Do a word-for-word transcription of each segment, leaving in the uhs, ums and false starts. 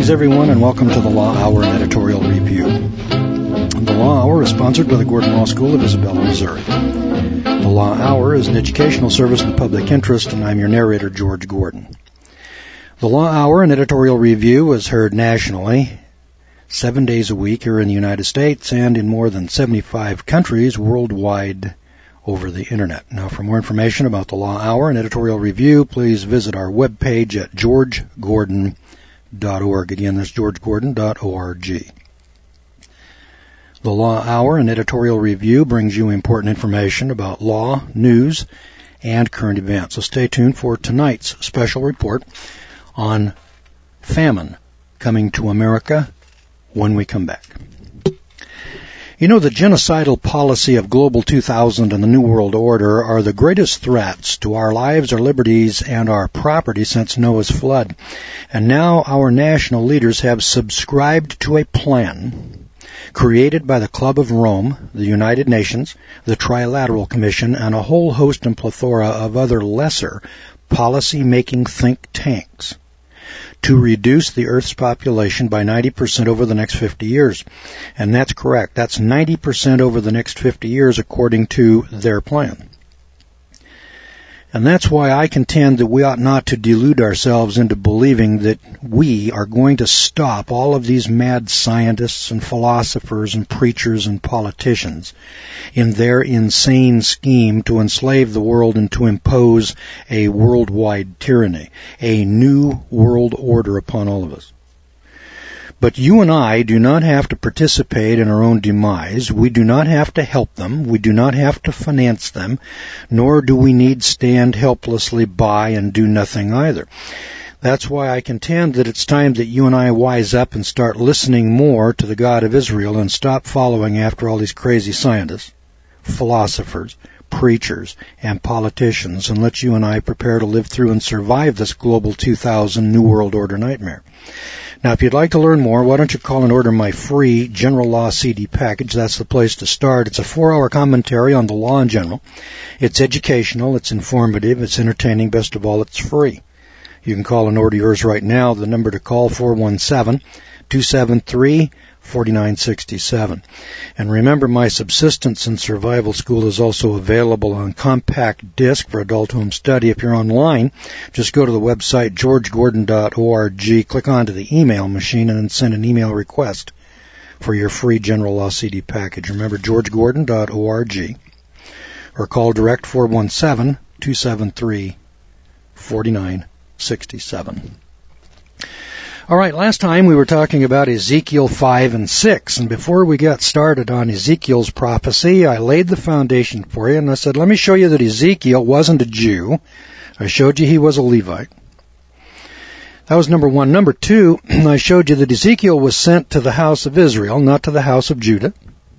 Greetings, everyone, and welcome to the Law Hour and Editorial Review. The Law Hour is sponsored by the Gordon Law School of Isabella, Missouri. The Law Hour is an educational service in the public interest, and I'm your narrator, George Gordon. The Law Hour and Editorial Review is heard nationally, seven days a week here in the United States and in more than seventy-five countries worldwide over the Internet. Now, for more information about the Law Hour and Editorial Review, please visit our webpage at george gordon dot org. Again, that's george gordon dot org. The Law Hour and Editorial Review brings you important information about law, news, and current events. So stay tuned for tonight's special report on famine coming to America when we come back. You know, the genocidal policy of Global two thousand and the New World Order are the greatest threats to our lives, our liberties, and our property since Noah's flood. And now our national leaders have subscribed to a plan created by the Club of Rome, the United Nations, the Trilateral Commission, and a whole host and plethora of other lesser policy-making think tanks to reduce the Earth's population by ninety percent over the next fifty years. And that's correct. That's ninety percent over the next fifty years according to their plan. And that's why I contend that we ought not to delude ourselves into believing that we are going to stop all of these mad scientists and philosophers and preachers and politicians in their insane scheme to enslave the world and to impose a worldwide tyranny, a new world order upon all of us. But you and I do not have to participate in our own demise. We do not have to help them. We do not have to finance them. Nor do we need stand helplessly by and do nothing either. That's why I contend that it's time that you and I wise up and start listening more to the God of Israel and stop following after all these crazy scientists, philosophers, preachers, and politicians, and let you and I prepare to live through and survive this Global two thousand New World Order nightmare. Now, if you'd like to learn more, why don't you call and order my free General Law C D package? That's the place to start. It's a four-hour commentary on the law in general. It's educational, it's informative, it's entertaining, best of all, it's free. You can call and order yours right now. The number to call, four one seven, two seven three, four nine six seven. And remember, my Subsistence and Survival School is also available on compact disc for adult home study. If you're online, just go to the website george gordon dot org, click onto the email machine, and then send an email request for your free General Law C D package. Remember, george gordon dot org, or call direct four one seven, two seven three, four nine six seven. All right, last time we were talking about Ezekiel five and six, and before we got started on Ezekiel's prophecy, I laid the foundation for you, and I said, let me show you that Ezekiel wasn't a Jew. I showed you he was a Levite. That was number one. Number two, I showed you that Ezekiel was sent to the house of Israel, not to the house of Judah.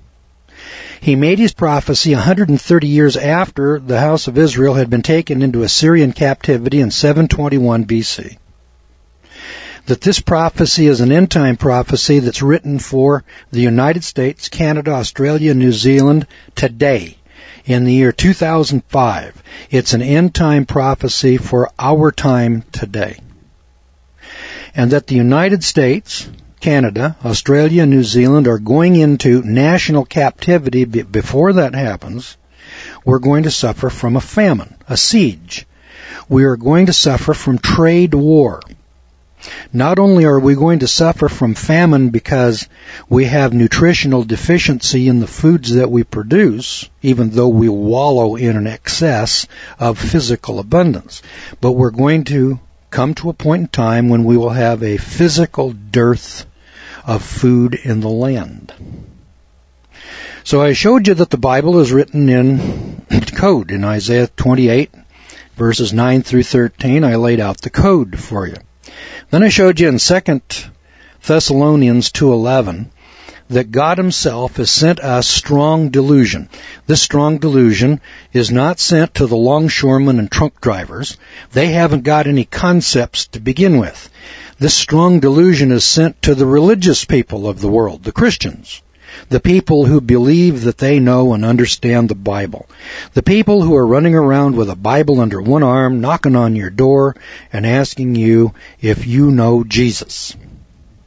He made his prophecy one hundred thirty years after the house of Israel had been taken into Assyrian captivity in seven twenty-one B C That this prophecy is an end-time prophecy that's written for the United States, Canada, Australia, New Zealand today, in the year two thousand five. It's an end-time prophecy for our time today. And that the United States, Canada, Australia, and New Zealand are going into national captivity. Before that happens, we're going to suffer from a famine, a siege. We are going to suffer from trade war. Not only are we going to suffer from famine because we have nutritional deficiency in the foods that we produce, even though we wallow in an excess of physical abundance, but we're going to come to a point in time when we will have a physical dearth of food in the land. So I showed you that the Bible is written in code. In Isaiah twenty-eight, verses nine through thirteen, I laid out the code for you. Then I showed you in Second Thessalonians two eleven that God himself has sent us strong delusion. This strong delusion is not sent to the longshoremen and truck drivers. They haven't got any concepts to begin with. This strong delusion is sent to the religious people of the world, the Christians, the people who believe that they know and understand the Bible, the people who are running around with a Bible under one arm, knocking on your door and asking you if you know Jesus.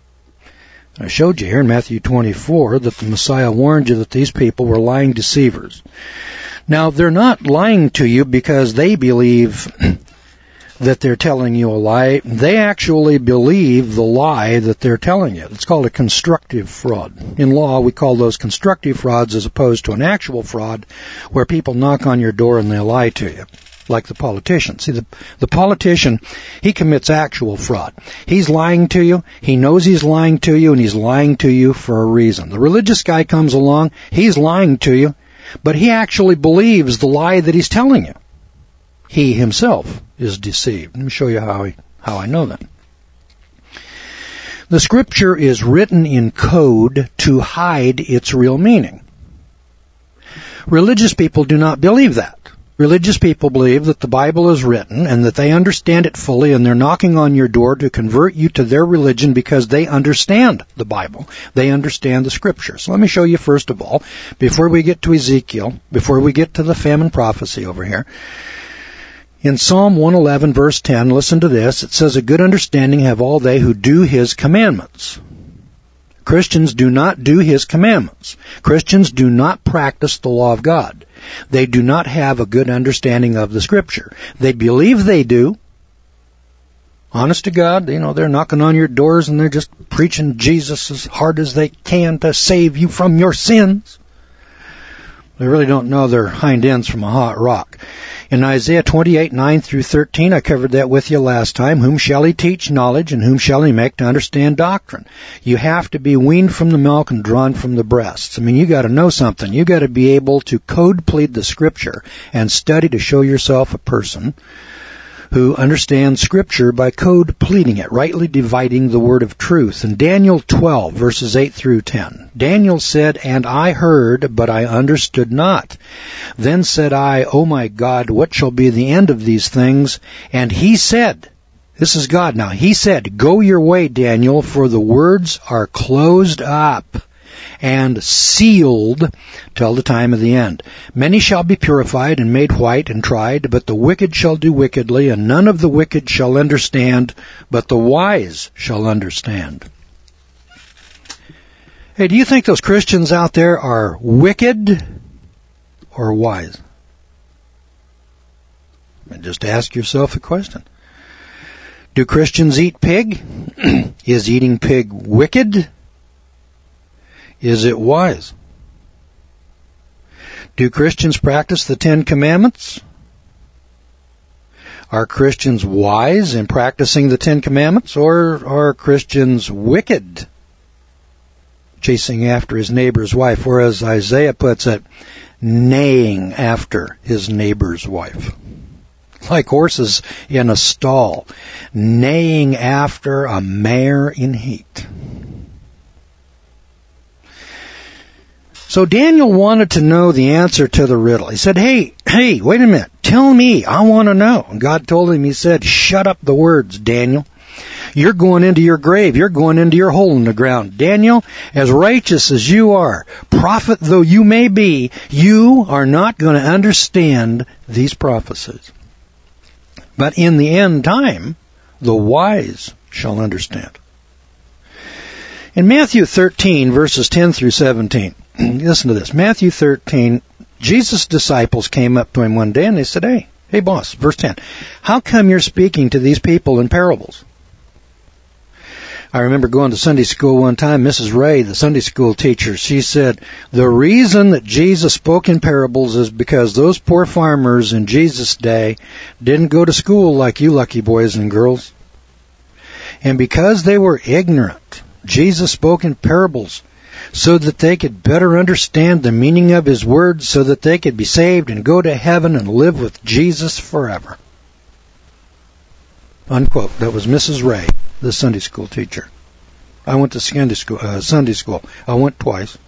I showed you here in Matthew twenty-four that the Messiah warned you that these people were lying deceivers. Now, they're not lying to you because they believe that they're telling you a lie. They actually believe the lie that they're telling you. It's called a constructive fraud. In law, we call those constructive frauds as opposed to an actual fraud where people knock on your door and they lie to you, like the politician. See, the, the politician, he commits actual fraud. He's lying to you. He knows he's lying to you, and he's lying to you for a reason. The religious guy comes along. He's lying to you, but he actually believes the lie that he's telling you. He himself is deceived. Let me show you how I, how I know that. The Scripture is written in code to hide its real meaning. Religious people do not believe that. Religious people believe that the Bible is written and that they understand it fully, and they're knocking on your door to convert you to their religion because they understand the Bible. They understand the Scripture. So let me show you first of all, before we get to Ezekiel, before we get to the famine prophecy over here, in Psalm one eleven, verse ten, listen to this. It says, "A good understanding have all they who do His commandments." Christians do not do His commandments. Christians do not practice the law of God. They do not have a good understanding of the Scripture. They believe they do. Honest to God, you know, they're knocking on your doors and they're just preaching Jesus as hard as they can to save you from your sins. They really don't know their hind ends from a hot rock. In Isaiah twenty-eight, nine through thirteen, I covered that with you last time. Whom shall he teach knowledge, and whom shall he make to understand doctrine? You have to be weaned from the milk and drawn from the breasts. I mean, you got to know something. You got to be able to code plead the Scripture and study to show yourself a person who understands Scripture by code pleading it, rightly dividing the word of truth. In Daniel twelve, verses eight through ten, Daniel said, "And I heard, but I understood not. Then said I, O my God, what shall be the end of these things? And he said," this is God now, "he said, Go your way, Daniel, for the words are closed up and sealed till the time of the end. Many shall be purified and made white and tried, but the wicked shall do wickedly, and none of the wicked shall understand, but the wise shall understand." Hey, do you think those Christians out there are wicked or wise? And just ask yourself a question. Do Christians eat pig? Is eating pig wicked? Is it wise? Do Christians practice the Ten Commandments? Are Christians wise in practicing the Ten Commandments, or are Christians wicked, chasing after his neighbor's wife, or as Isaiah puts it, neighing after his neighbor's wife? Like horses in a stall, neighing after a mare in heat. So Daniel wanted to know the answer to the riddle. He said, hey, hey, wait a minute. Tell me. I want to know. And God told him, he said, shut up the words, Daniel. You're going into your grave. You're going into your hole in the ground. Daniel, as righteous as you are, prophet though you may be, you are not going to understand these prophecies. But in the end time, the wise shall understand. In Matthew thirteen, verses ten through seventeen, listen to this. Matthew thirteen, Jesus' disciples came up to him one day and they said, hey, hey boss, verse ten, how come you're speaking to these people in parables? I remember going to Sunday school one time, Missus Ray, the Sunday school teacher, she said, the reason that Jesus spoke in parables is because those poor farmers in Jesus' day didn't go to school like you lucky boys and girls. And because they were ignorant, Jesus spoke in parables so that they could better understand the meaning of His words, so that they could be saved and go to heaven and live with Jesus forever. Unquote. That was Missus Ray, the Sunday school teacher. I went to Sunday school. Uh, Sunday school. I went twice.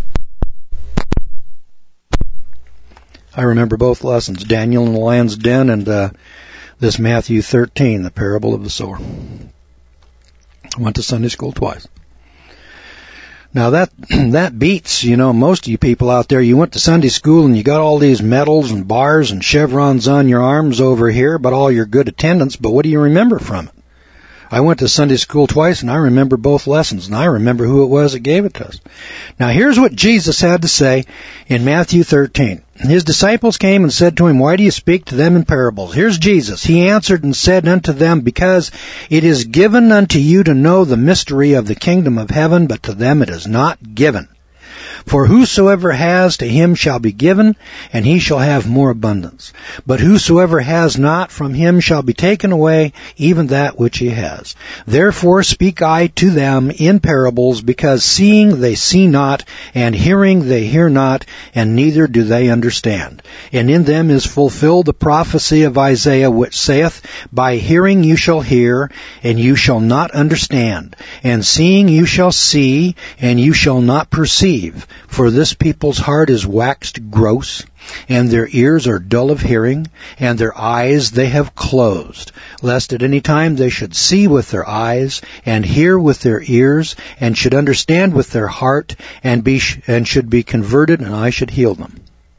I remember both lessons, Daniel in the lion's den and uh, this Matthew thirteen, the parable of the sower. I went to Sunday school twice. Now that that beats, you know, most of you people out there. You went to Sunday school and you got all these medals and bars and chevrons on your arms over here, but all your good attendance. But what do you remember from it? I went to Sunday school twice, and I remember both lessons, and I remember who it was that gave it to us. Now, here's what Jesus had to say in Matthew thirteen. His disciples came and said to him, "Why do you speak to them in parables?" Here's Jesus. He answered and said unto them, "Because it is given unto you to know the mystery of the kingdom of heaven, but to them it is not given. For whosoever has, to him shall be given, and he shall have more abundance. But whosoever has not, from him shall be taken away even that which he has. Therefore speak I to them in parables, because seeing they see not, and hearing they hear not, and neither do they understand. And in them is fulfilled the prophecy of Isaiah, which saith, By hearing you shall hear, and you shall not understand. And seeing you shall see, and you shall not perceive. For this people's heart is waxed gross, and their ears are dull of hearing, and their eyes they have closed, lest at any time they should see with their eyes, and hear with their ears, and should understand with their heart, and be and should be converted, and I should heal them.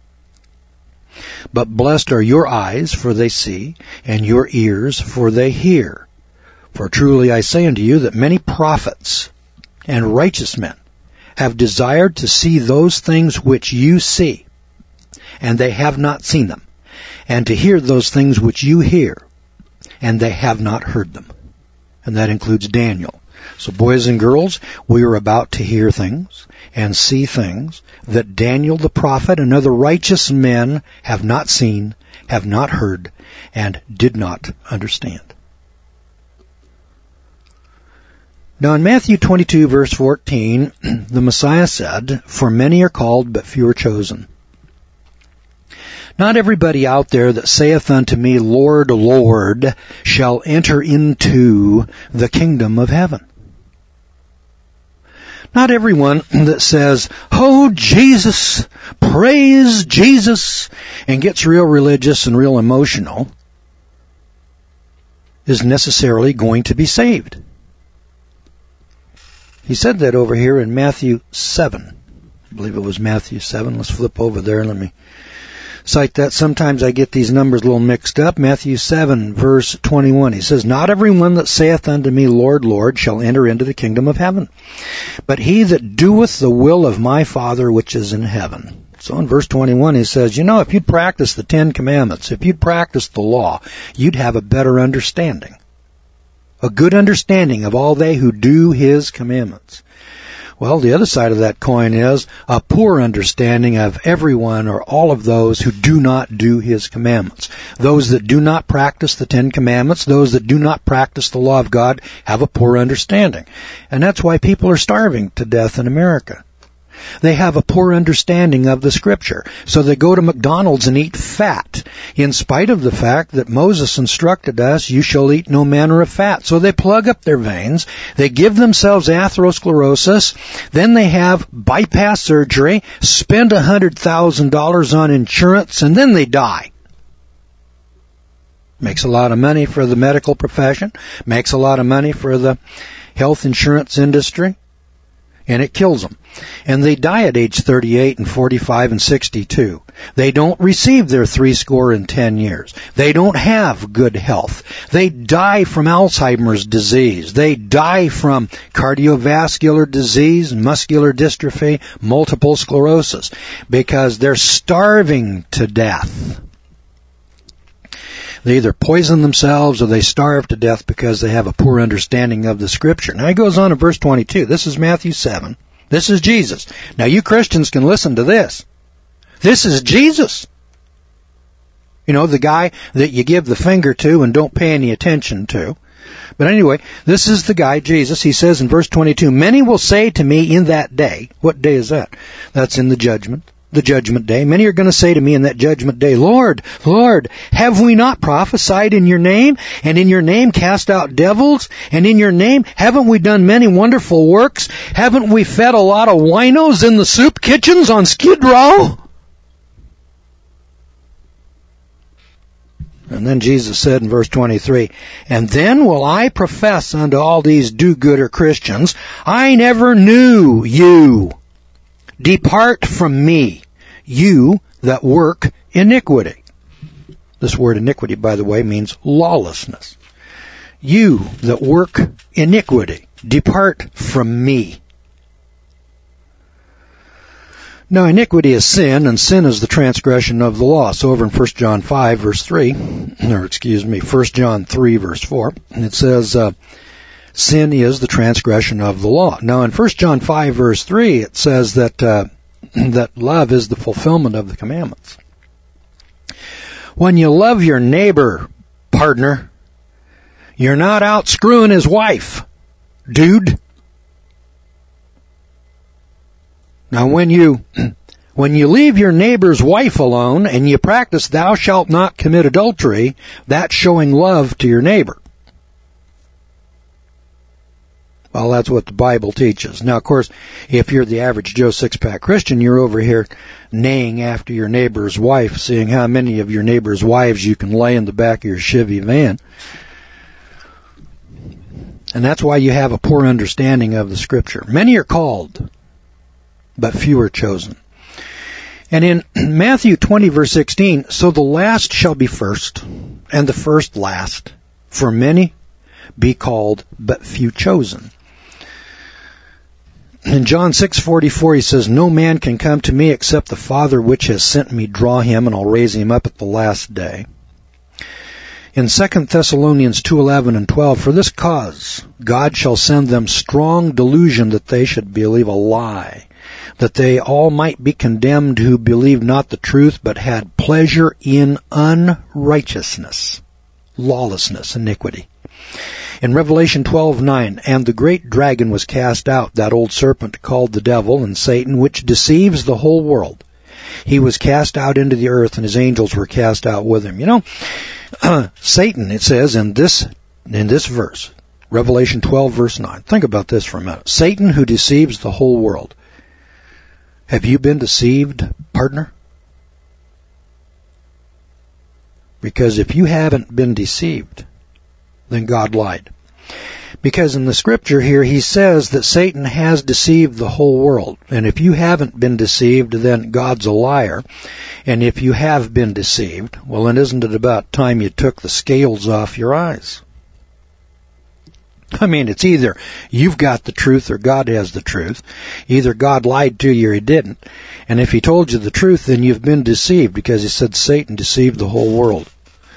But blessed are your eyes, for they see, and your ears, for they hear. For truly I say unto you that many prophets and righteous men have desired to see those things which you see, and they have not seen them, and to hear those things which you hear, and they have not heard them. And that includes Daniel. So boys and girls, we are about to hear things and see things that Daniel the prophet and other righteous men have not seen, have not heard, and did not understand. Now in Matthew twenty-two, verse fourteen, the Messiah said, For many are called, but few are chosen. Not everybody out there that saith unto me, Lord, Lord, shall enter into the kingdom of heaven. Not everyone that says, Oh, Jesus, praise Jesus, and gets real religious and real emotional is necessarily going to be saved. He said that over here in Matthew seven. I believe it was Matthew seven. Let's flip over there and let me cite that. Sometimes I get these numbers a little mixed up. Matthew seven, verse twenty-one. He says, Not everyone that saith unto me, Lord, Lord, shall enter into the kingdom of heaven, but he that doeth the will of my Father which is in heaven. So in verse twenty-one he says, you know, if you'd practice the Ten Commandments, if you'd practice the law, you'd have a better understanding. A good understanding of all they who do his commandments. Well, the other side of that coin is a poor understanding of everyone or all of those who do not do his commandments. Those that do not practice the Ten Commandments, those that do not practice the law of God, have a poor understanding. And that's why people are starving to death in America. They have a poor understanding of the Scripture. So they go to McDonald's and eat fat, in spite of the fact that Moses instructed us, you shall eat no manner of fat. So they plug up their veins, they give themselves atherosclerosis, then they have bypass surgery, spend one hundred thousand dollars on insurance, and then they die. Makes a lot of money for the medical profession, makes a lot of money for the health insurance industry. And it kills them. And they die at age thirty-eight and forty-five and sixty-two. They don't receive their three score and ten years. They don't have good health. They die from Alzheimer's disease. They die from cardiovascular disease, muscular dystrophy, multiple sclerosis, because they're starving to death. They either poison themselves or they starve to death because they have a poor understanding of the Scripture. Now he goes on in verse twenty-two. This is Matthew seven. This is Jesus. Now you Christians can listen to this. This is Jesus. You know, the guy that you give the finger to and don't pay any attention to. But anyway, this is the guy, Jesus. He says in verse twenty-two, Many will say to me in that day. What day is that? That's in the judgment. The judgment day. Many are going to say to me in that judgment day, Lord, Lord, have we not prophesied in your name, and in your name cast out devils, and in your name haven't we done many wonderful works? Haven't we fed a lot of winos in the soup kitchens on Skid Row? And then Jesus said in verse twenty-three, And then will I profess unto all these do-gooder Christians, I never knew you. Depart from me, you that work iniquity. This word iniquity, by the way, means lawlessness. you that work iniquity, depart from me. Now, iniquity is sin, and sin is the transgression of the law. So over in First John five, verse three, or excuse me, First John three, verse four, it says, uh, sin is the transgression of the law. Now, in First John five, verse three, it says that uh, that love is the fulfillment of the commandments. When you love your neighbor, partner, you're not out screwing his wife, dude. Now, when you when you leave your neighbor's wife alone and you practice thou shalt not commit adultery, that's showing love to your neighbor. Well, that's what the Bible teaches. Now, of course, if you're the average Joe six-pack Christian, you're over here neighing after your neighbor's wife, seeing how many of your neighbor's wives you can lay in the back of your Chevy van. And that's why you have a poor understanding of the Scripture. Many are called, but few are chosen. And in Matthew twenty, verse sixteen, so the last shall be first, and the first last. For many be called, but few chosen. In John six forty-four, he says, no man can come to me except the Father which has sent me draw him, and I'll raise him up at the last day. In Second Thessalonians two eleven and twelve, for this cause God shall send them strong delusion that they should believe a lie, that they all might be condemned who believed not the truth, but had pleasure in unrighteousness, lawlessness, iniquity. In Revelation twelve nine, and the great dragon was cast out, that old serpent called the devil and Satan, which deceives the whole world. He was cast out into the earth, and his angels were cast out with him. You know, uh, Satan, it says in this in this verse, Revelation twelve verse nine. Think about this for a minute. Satan who deceives the whole world. Have you been deceived, partner? Because if you haven't been deceived, then God lied. Because in the Scripture here, he says that Satan has deceived the whole world. And if you haven't been deceived, then God's a liar. And if you have been deceived, well, then isn't it about time you took the scales off your eyes? I mean, it's either you've got the truth or God has the truth. Either God lied to you or he didn't. And if he told you the truth, then you've been deceived, because he said Satan deceived the whole world.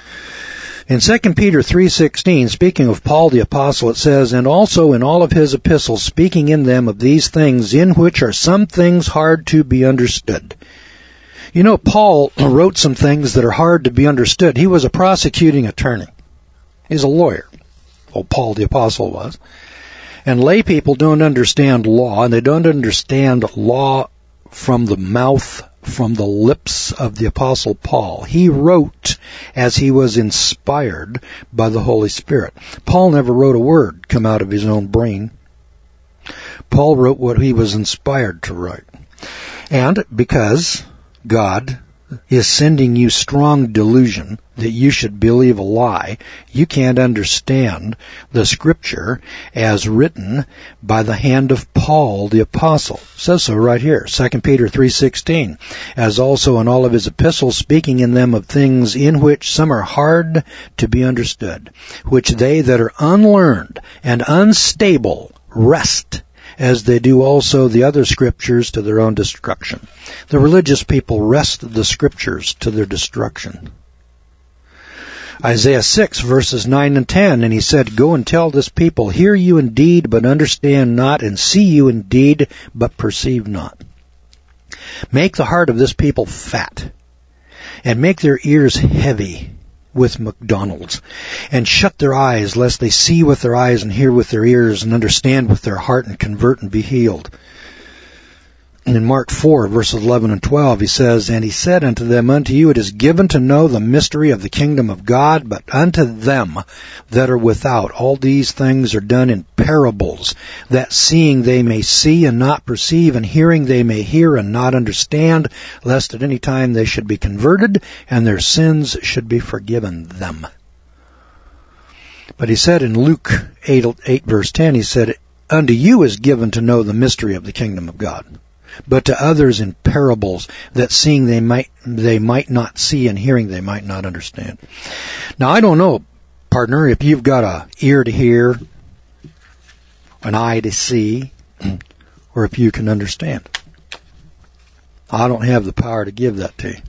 In Second Peter three sixteen, speaking of Paul the Apostle, it says, and also in all of his epistles, speaking in them of these things, in which are some things hard to be understood. You know, Paul wrote some things that are hard to be understood. He was a prosecuting attorney. He's a lawyer. Well, Paul the Apostle was. And lay people don't understand law, and they don't understand law from the mouth, from the lips of the Apostle Paul. He wrote as he was inspired by the Holy Spirit. Paul never wrote a word come out of his own brain. Paul wrote what he was inspired to write. And because God is sending you strong delusion that you should believe a lie, you can't understand the Scripture as written by the hand of Paul the Apostle. It says so right here, Second Peter three sixteen, as also in all of his epistles, speaking in them of things in which some are hard to be understood, which they that are unlearned and unstable wrest, as they do also the other Scriptures to their own destruction. The religious people wrest the Scriptures to their destruction. Isaiah six, verses nine and ten, and he said, go and tell this people, hear you indeed, but understand not, and see you indeed, but perceive not. Make the heart of this people fat, and make their ears heavy with McDonald's, and shut their eyes, lest they see with their eyes and hear with their ears and understand with their heart and convert and be healed. And in Mark four, verses eleven and twelve, he says, and he said unto them, unto you it is given to know the mystery of the kingdom of God, but unto them that are without all these things are done in parables, that seeing they may see and not perceive, and hearing they may hear and not understand, lest at any time they should be converted, and their sins should be forgiven them. But he said in Luke eight, eight verse ten, he said, unto you is given to know the mystery of the kingdom of God, but to others in parables, that seeing they might they might not see, and hearing they might not understand. Now, I don't know, partner, if you've got a ear to hear, an eye to see, or if you can understand. I don't have the power to give that to you.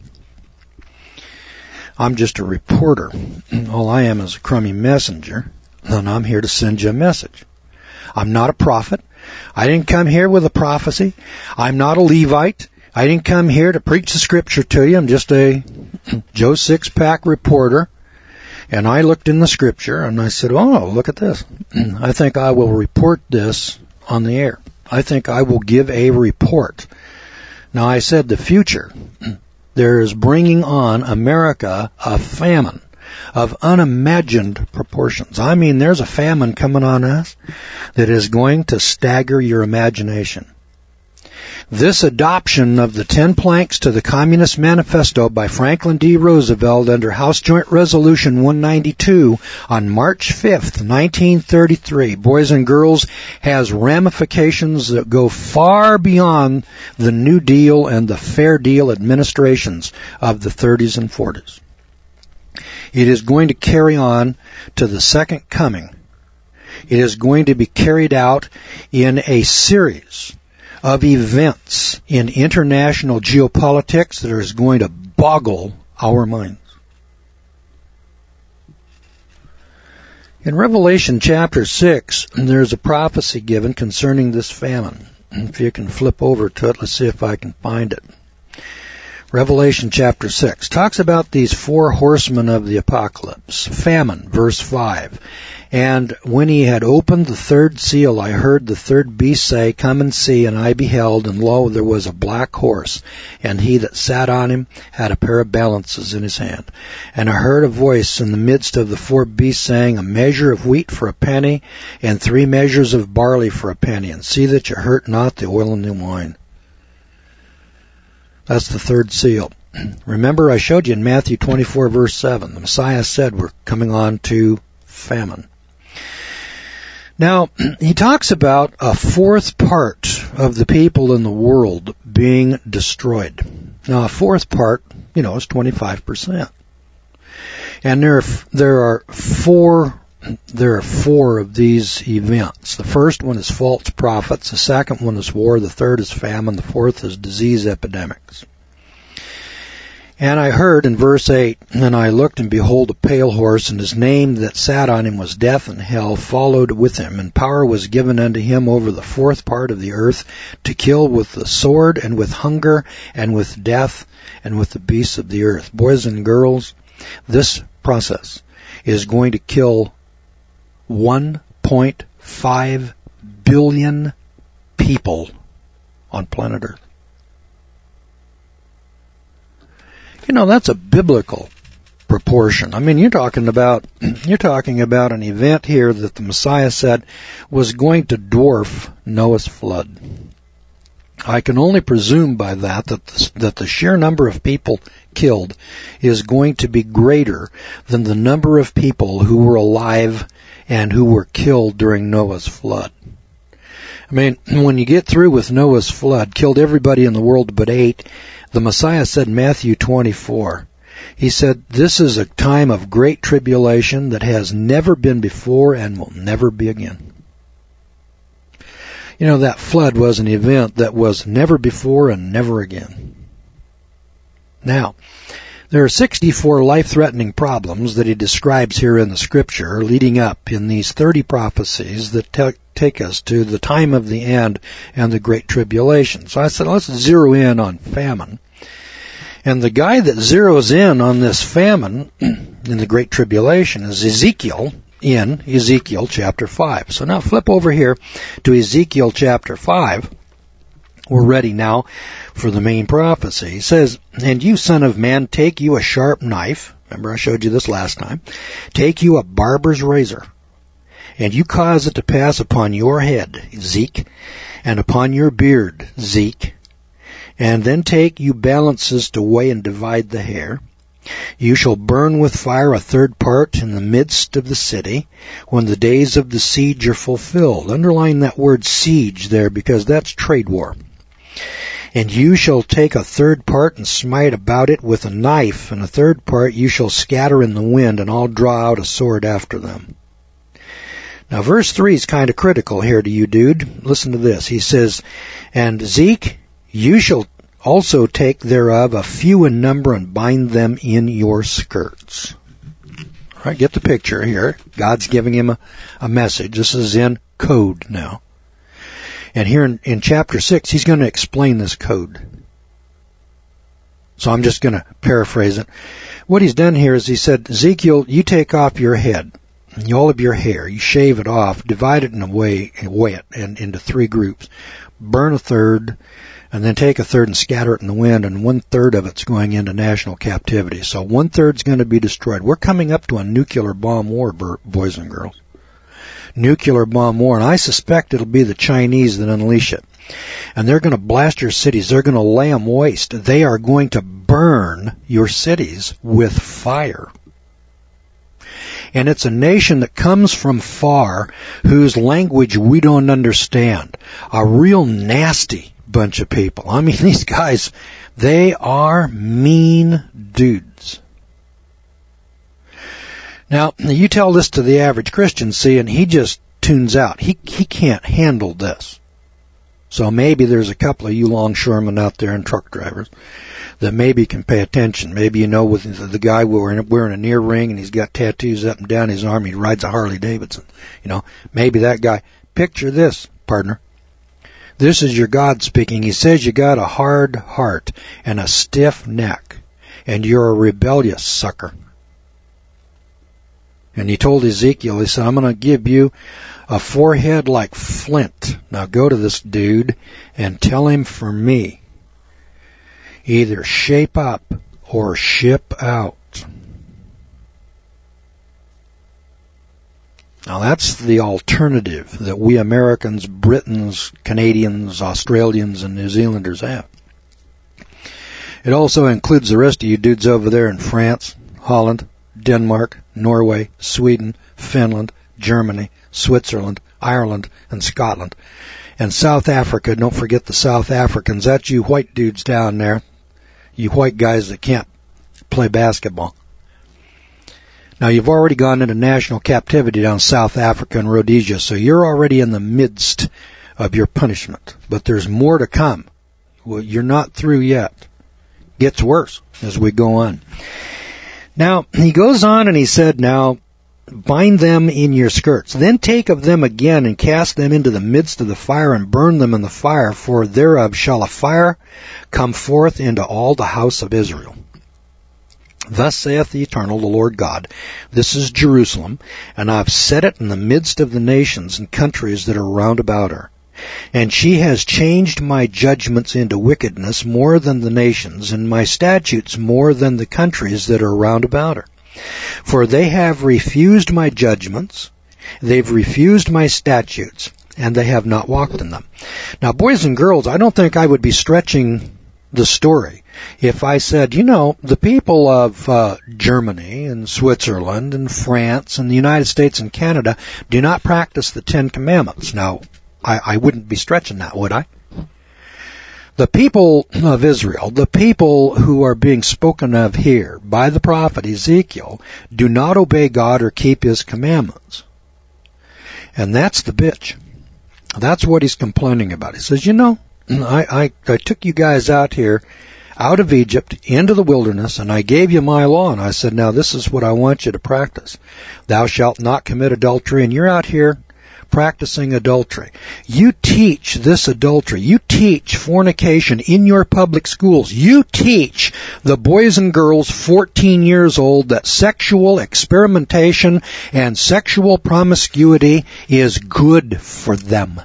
I'm just a reporter. All I am is a crummy messenger, and I'm here to send you a message. I'm not a prophet. I didn't come here with a prophecy. I'm not a Levite. I didn't come here to preach the scripture to you. I'm just a Joe Six-Pack reporter. And I looked in the scripture and I said, oh, look at this. I think I will report this on the air. I think I will give a report. Now, I said the future. There is bringing on America a famine of unimagined proportions. I mean, there's a famine coming on us that is going to stagger your imagination. This adoption of the Ten Planks to the Communist Manifesto by Franklin D. Roosevelt under House Joint Resolution one ninety-two on March fifth, nineteen thirty-three, boys and girls, has ramifications that go far beyond the New Deal and the Fair Deal administrations of the thirties and forties. It is going to carry on to the Second Coming. It is going to be carried out in a series of events in international geopolitics that is going to boggle our minds. In Revelation chapter six, there's a prophecy given concerning this famine. If you can flip over to it, let's see if I can find it. Revelation chapter six talks about these four horsemen of the apocalypse. Famine, verse five. And when he had opened the third seal, I heard the third beast say, come and see. And I beheld, and lo, there was a black horse, and he that sat on him had a pair of balances in his hand. And I heard a voice in the midst of the four beasts saying, a measure of wheat for a penny, and three measures of barley for a penny, and see that you hurt not the oil and the wine. That's the third seal. Remember, I showed you in Matthew twenty-four, verse seven, the Messiah said we're coming on to famine. Now, he talks about a fourth part of the people in the world being destroyed. Now, a fourth part, you know, is twenty-five percent. And there are, there are four, there are four of these events. The first one is false prophets. The second one is war. The third is famine. The fourth is disease epidemics. And I heard in verse eight, and I looked, and behold, a pale horse, and his name that sat on him was Death, and hell followed with him. And power was given unto him over the fourth part of the earth to kill with the sword, and with hunger, and with death, and with the beasts of the earth. Boys and girls, this process is going to kill one point five billion people on planet Earth. You know, that's a biblical proportion. I mean, you're talking about you're talking about an event here that the Messiah said was going to dwarf Noah's flood. I can only presume by that that the, that the sheer number of people killed is going to be greater than the number of people who were alive and who were killed during Noah's flood. I mean, when you get through with Noah's flood, killed everybody in the world but eight, the Messiah said in Matthew twenty-four, he said, this is a time of great tribulation that has never been before and will never be again. You know, that flood was an event that was never before and never again. Now, there are sixty-four life-threatening problems that he describes here in the Scripture leading up in these thirty prophecies that te- take us to the time of the end and the Great Tribulation. So I said, let's zero in on famine. And the guy that zeroes in on this famine in the Great Tribulation is Ezekiel in Ezekiel chapter five. So now flip over here to Ezekiel chapter five. We're ready now for the main prophecy. He says, and you, son of man, take you a sharp knife. Remember I showed you this last time. Take you a barber's razor, and you cause it to pass upon your head, Zeke, and upon your beard, Zeke. And then take you balances to weigh and divide the hair. You shall burn with fire a third part in the midst of the city when the days of the siege are fulfilled. Underline that word siege there because that's trade war. And you shall take a third part and smite about it with a knife, and a third part you shall scatter in the wind, and I'll draw out a sword after them. Now, verse three is kind of critical here to you, dude. Listen to this. He says, and Zeke, you shall also take thereof a few in number and bind them in your skirts. All right, get the picture here. God's giving him a, a message. This is in code now. And here in, in chapter six, he's going to explain this code. So I'm just going to paraphrase it. What he's done here is he said, Ezekiel, you take off your head, all of your hair, you shave it off, divide it in a way, weigh it and into three groups, burn a third, and then take a third and scatter it in the wind, and one third of it's going into national captivity. So one third's going to be destroyed. We're coming up to a nuclear bomb war, boys and girls. Nuclear bomb war, and I suspect it'll be the Chinese that unleash it. And they're going to blast your cities. They're going to lay them waste. They are going to burn your cities with fire. And it's a nation that comes from far, whose language we don't understand. A real nasty bunch of people. I mean, these guys, they are mean dudes. Now, you tell this to the average Christian, see, and he just tunes out. He he can't handle this. So maybe there's a couple of you longshoremen out there and truck drivers that maybe can pay attention. Maybe you know with the, the guy wearing, wearing an ear ring and he's got tattoos up and down his arm, he rides a Harley Davidson. You know, maybe that guy. Picture this, partner. This is your God speaking. He says you got a hard heart and a stiff neck, and you're a rebellious sucker. And he told Ezekiel, he said, I'm going to give you a forehead like flint. Now go to this dude and tell him for me, either shape up or ship out. Now that's the alternative that we Americans, Britons, Canadians, Australians, and New Zealanders have. It also includes the rest of you dudes over there in France, Holland, Denmark, Norway, Sweden, Finland, Germany, Switzerland, Ireland, and Scotland. And South Africa, don't forget the South Africans. That's you white dudes down there, you white guys that can't play basketball. Now, you've already gone into national captivity down South Africa and Rhodesia, so you're already in the midst of your punishment. But there's more to come. Well, you're not through yet. Gets worse as we go on. Now, he goes on and he said, now, bind them in your skirts. Then take of them again and cast them into the midst of the fire and burn them in the fire, for thereof shall a fire come forth into all the house of Israel. Thus saith the Eternal, the Lord God, this is Jerusalem, and I've set it in the midst of the nations and countries that are round about her. And she has changed my judgments into wickedness more than the nations, and my statutes more than the countries that are round about her. For they have refused my judgments, they've refused my statutes, and they have not walked in them. Now, boys and girls, I don't think I would be stretching the story if I said, you know, the people of uh, Germany and Switzerland and France and the United States and Canada do not practice the Ten Commandments. Now, I, I wouldn't be stretching that, would I? The people of Israel, the people who are being spoken of here by the prophet Ezekiel, do not obey God or keep His commandments. And that's the bitch. That's what he's complaining about. He says, you know, I, I, I took you guys out here, out of Egypt, into the wilderness, and I gave you my law, and I said, now this is what I want you to practice. Thou shalt not commit adultery, and you're out here practicing adultery. You teach this adultery. You teach fornication in your public schools. You teach the boys and girls fourteen years old that sexual experimentation and sexual promiscuity is good for them.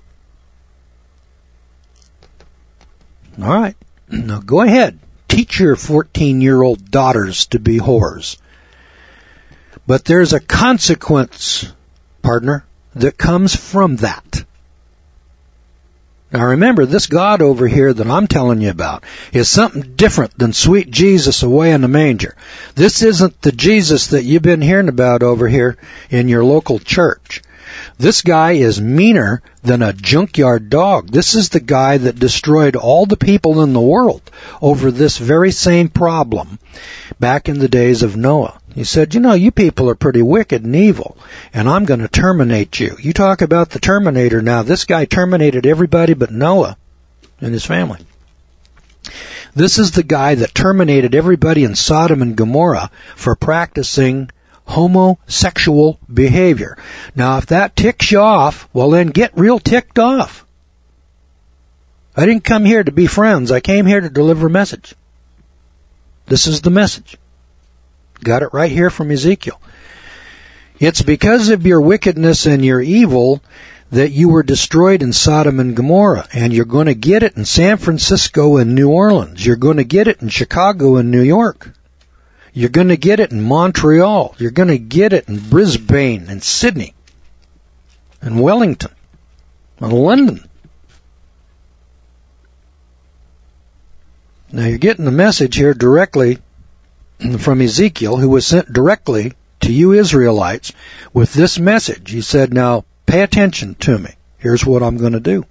All right. Now go ahead. Teach your fourteen-year-old daughters to be whores. But there's a consequence, partner, that comes from that. Now remember, this God over here that I'm telling you about is something different than sweet Jesus away in the manger. This isn't the Jesus that you've been hearing about over here in your local church. This guy is meaner than a junkyard dog. This is the guy that destroyed all the people in the world over this very same problem back in the days of Noah. He said, you know, you people are pretty wicked and evil, and I'm going to terminate you. You talk about the Terminator now. This guy terminated everybody but Noah and his family. This is the guy that terminated everybody in Sodom and Gomorrah for practicing homosexual behavior. Now, if that ticks you off, well, then get real ticked off. I didn't come here to be friends. I came here to deliver a message. This is the message. Got it right here from Ezekiel. It's because of your wickedness and your evil that you were destroyed in Sodom and Gomorrah, and you're going to get it in San Francisco and New Orleans. You're going to get it in Chicago and New York. You're going to get it in Montreal. You're going to get it in Brisbane and Sydney and Wellington and London. Now you're getting the message here directly from Ezekiel, who was sent directly to you Israelites with this message. He said, now pay attention to me. Here's what I'm going to do.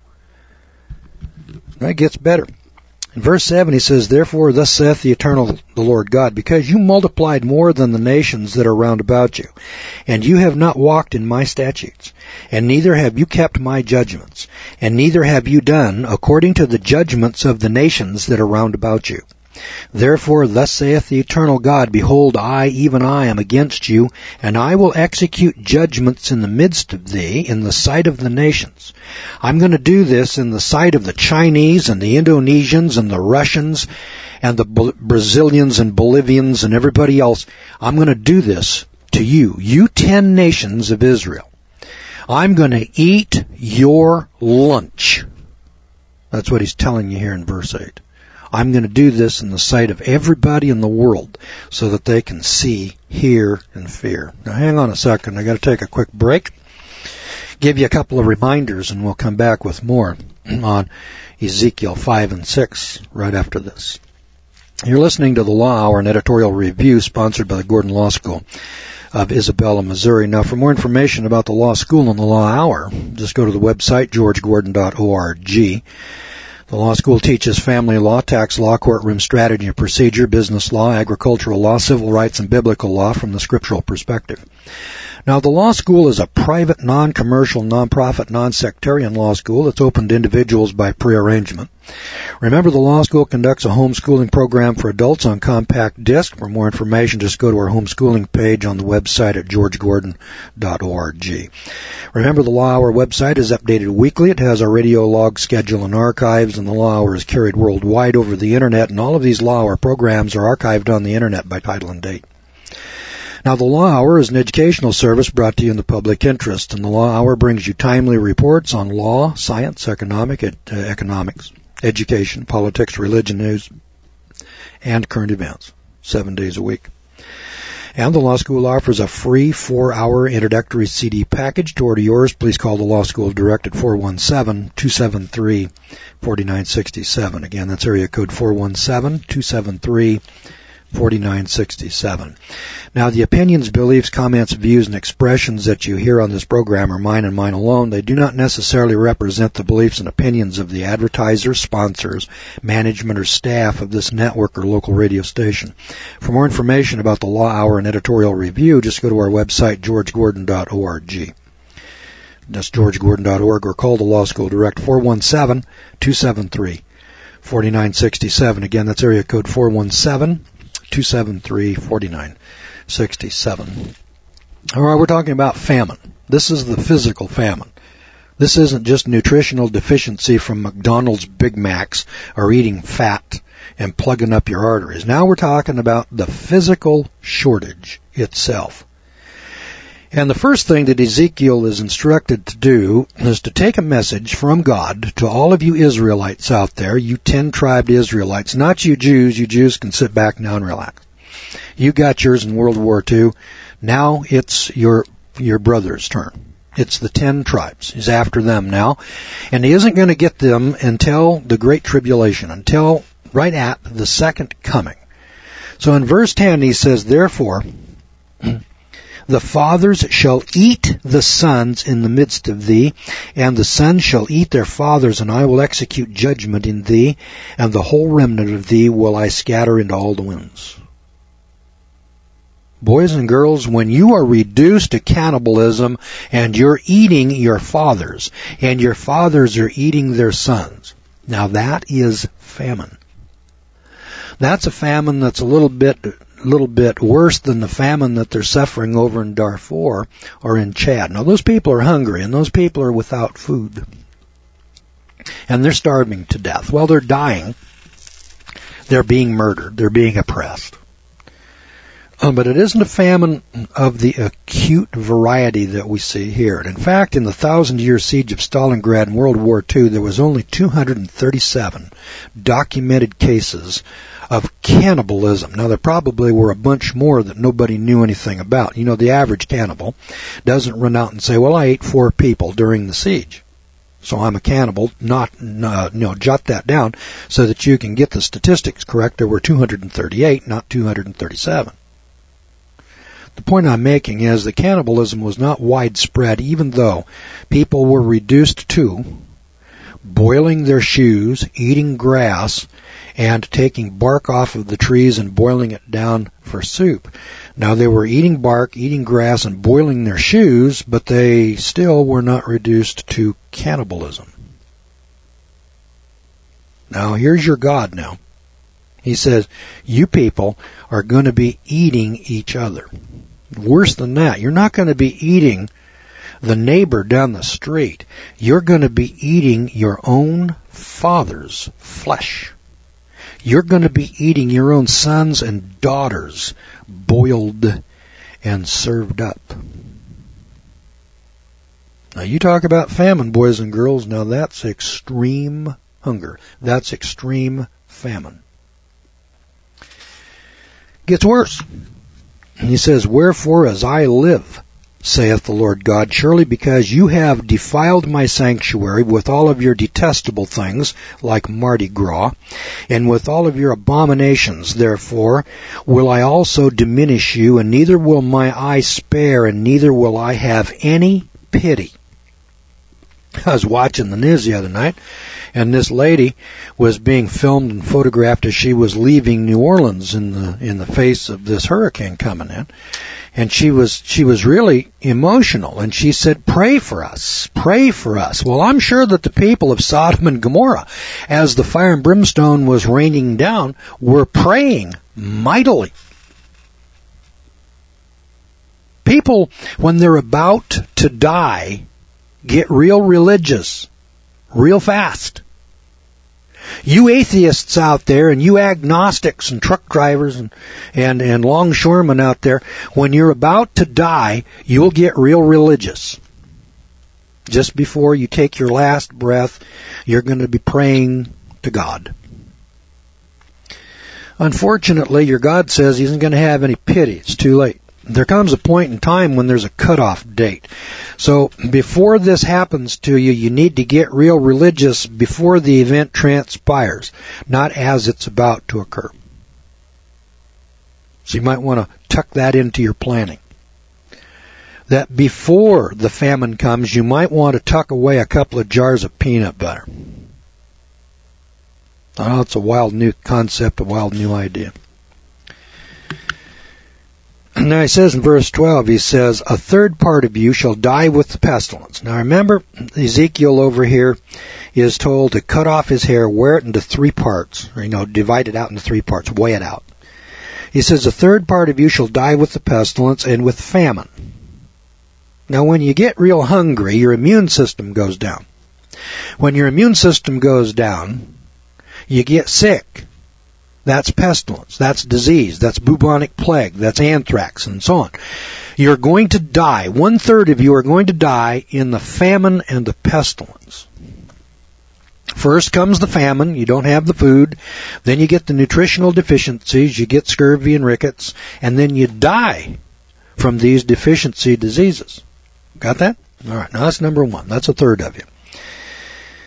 That gets better. In verse seven, he says, therefore, thus saith the eternal, the Lord God, because you multiplied more than the nations that are round about you, and you have not walked in my statutes, and neither have you kept my judgments, and neither have you done according to the judgments of the nations that are round about you. Therefore, thus saith the eternal God, behold, I, even I, am against you, and I will execute judgments in the midst of thee, in the sight of the nations. I'm going to do this in the sight of the Chinese and the Indonesians and the Russians and the Brazilians and Bolivians and everybody else. I'm going to do this to you, you ten nations of Israel. I'm going to eat your lunch. That's what he's telling you here in verse eight. I'm going to do this in the sight of everybody in the world so that they can see, hear, and fear. Now hang on a second. I've got to take a quick break. Give you a couple of reminders and we'll come back with more on Ezekiel five and six right after this. You're listening to the Law Hour, an editorial review sponsored by the Gordon Law School of Isabella, Missouri. Now for more information about the Law School and the Law Hour, just go to the website george gordon dot org. The law school teaches family law, tax law, courtroom strategy and procedure, business law, agricultural law, civil rights, and biblical law from the scriptural perspective. Now, the law school is a private, non-commercial, non-profit, non-sectarian law school that's open to individuals by prearrangement. Remember, the law school conducts a homeschooling program for adults on compact disc. For more information, just go to our homeschooling page on the website at george gordon dot org. Remember, the Law Hour website is updated weekly. It has our radio log schedule and archives, and the Law Hour is carried worldwide over the Internet, and all of these Law Hour programs are archived on the Internet by title and date. Now, the Law Hour is an educational service brought to you in the public interest, and the Law Hour brings you timely reports on law, science, economic, ed, uh, economics, education, politics, religion, news, and current events, seven days a week. And the Law School offers a free four-hour introductory C D package to order yours. Please call the Law School direct at four one seven, two seven three, four nine six seven. Again, that's area code four one seven, two seven three, four nine six seven. Now, the opinions, beliefs, comments, views, and expressions that you hear on this program are mine and mine alone. They do not necessarily represent the beliefs and opinions of the advertisers, sponsors, management, or staff of this network or local radio station. For more information about the Law Hour and editorial review, just go to our website, george gordon dot org. That's george gordon dot org, or call the Law School direct four one seven, two seven three, four nine six seven. Again, that's area code four one seven, two seven three, four nine six seven. All right, we're talking about famine. This is the physical famine. This isn't just nutritional deficiency from McDonald's Big Macs or eating fat and plugging up your arteries. Now we're talking about the physical shortage itself. And the first thing that Ezekiel is instructed to do is to take a message from God to all of you Israelites out there, you ten-tribed Israelites, not you Jews. You Jews can sit back now and relax. You got yours in World War Two. Now it's your your brother's turn. It's the ten tribes. He's after them now. And he isn't going to get them until the Great Tribulation, until right at the second coming. So in verse ten he says, therefore, The fathers shall eat the sons in the midst of thee, and the sons shall eat their fathers, and I will execute judgment in thee, and the whole remnant of thee will I scatter into all the winds. Boys and girls, when you are reduced to cannibalism and you're eating your fathers, and your fathers are eating their sons, now that is famine. That's a famine that's a little bit little bit worse than the famine that they're suffering over in Darfur or in Chad. Now those people are hungry and those people are without food. And they're starving to death. Well, they're dying. They're being murdered. They're being oppressed. Um, but it isn't a famine of the acute variety that we see here. And in fact, in the thousand-year siege of Stalingrad in World War Two, there was only two hundred thirty-seven documented cases of cannibalism. Now, there probably were a bunch more that nobody knew anything about. You know, the average cannibal doesn't run out and say, well, I ate four people during the siege, so I'm a cannibal. Not, uh, you know, jot that down so that you can get the statistics correct. There were two hundred thirty-eight, not two hundred thirty-seven. The point I'm making is that cannibalism was not widespread, even though people were reduced to boiling their shoes, eating grass, and taking bark off of the trees and boiling it down for soup. Now, they were eating bark, eating grass, and boiling their shoes, but they still were not reduced to cannibalism. Now, here's your God now. He says, you people are going to be eating each other. Worse than that, you're not going to be eating the neighbor down the street. You're going to be eating your own father's flesh. You're going to be eating your own sons and daughters boiled and served up. Now, you talk about famine, boys and girls. Now, that's extreme hunger. That's extreme famine. Gets worse. He says, wherefore as I live, saith the Lord God, surely because you have defiled my sanctuary with all of your detestable things, like Mardi Gras, and with all of your abominations, therefore will I also diminish you, and neither will my eye spare, and neither will I have any pity. I was watching the news the other night, and this lady was being filmed and photographed as she was leaving New Orleans in the in the face of this hurricane coming in. And she was she was really emotional, and she said, pray for us, pray for us. Well, I'm sure that the people of Sodom and Gomorrah, as the fire and brimstone was raining down, were praying mightily. People, when they're about to die, get real religious, real fast. You atheists out there, and you agnostics and truck drivers and, and, and longshoremen out there, when you're about to die, you'll get real religious. Just before you take your last breath, you're going to be praying to God. Unfortunately, your God says He isn't going to have any pity. It's too late. There comes a point in time when there's a cutoff date. So before this happens to you, you need to get real religious before the event transpires, not as it's about to occur. So you might want to tuck that into your planning. That before the famine comes, you might want to tuck away a couple of jars of peanut butter. I know it's a wild new concept, a wild new idea. Now he says in verse twelve, he says, a third part of you shall die with the pestilence. Now remember, Ezekiel over here is told to cut off his hair, wear it into three parts, or, you know, divide it out into three parts, weigh it out. He says, a third part of you shall die with the pestilence and with famine. Now when you get real hungry, your immune system goes down. When your immune system goes down, you get sick. That's pestilence, that's disease, that's bubonic plague, that's anthrax, and so on. You're going to die. One third of you are going to die in the famine and the pestilence. First comes the famine, you don't have the food. Then you get the nutritional deficiencies, you get scurvy and rickets, and then you die from these deficiency diseases. Got that? All right, now that's number one. That's a third of you.